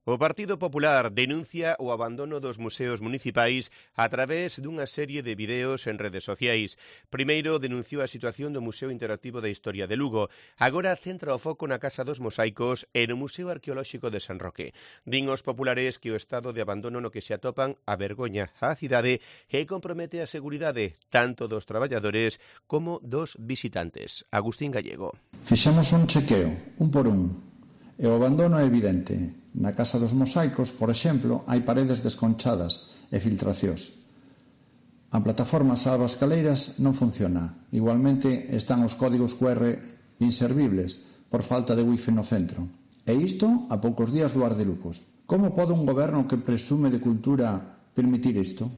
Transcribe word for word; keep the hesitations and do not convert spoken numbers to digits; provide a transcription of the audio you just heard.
O Partido Popular denuncia o abandono dos museos municipais a través dunha serie de videos en redes sociais. Primeiro denunciou a situación do Museo Interactivo da Historia de Lugo. Agora centra o foco na Casa dos Mosaicos e no Museo Arqueolóxico de San Roque. Din os populares que o estado de abandono no que se atopan a vergoña á cidade e compromete a seguridade tanto dos traballadores como dos visitantes. Agustín Gallego. Fixemos un chequeo, un por un. E o abandono é evidente. Na Casa dos Mosaicos, por exemplo, hai paredes desconchadas e filtracións. A plataforma Salvas Caleiras non funciona. Igualmente están os códigos cu erre inservibles por falta de wifi no centro. E isto a poucos días do Ar de Lucos. Como pode un goberno que presume de cultura permitir isto?